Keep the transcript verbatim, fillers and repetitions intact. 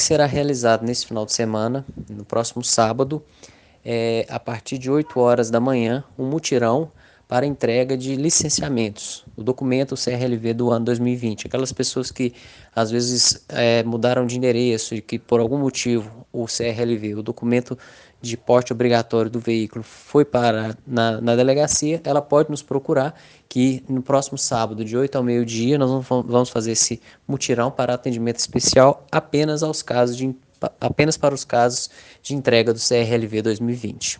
será realizado nesse final de semana, no próximo sábado, é, a partir de oito horas da manhã, um mutirão para entrega de licenciamentos, o documento C R L V do ano dois mil e vinte. Aquelas pessoas que às vezes é, mudaram de endereço e que por algum motivo o C R L V, o documento de porte obrigatório do veículo, foi para na, na delegacia, ela pode nos procurar, que no próximo sábado, de oito ao meio-dia, nós vamos fazer esse mutirão para atendimento especial apenas aos casos de apenas para os casos de entrega do C R L V dois mil e vinte.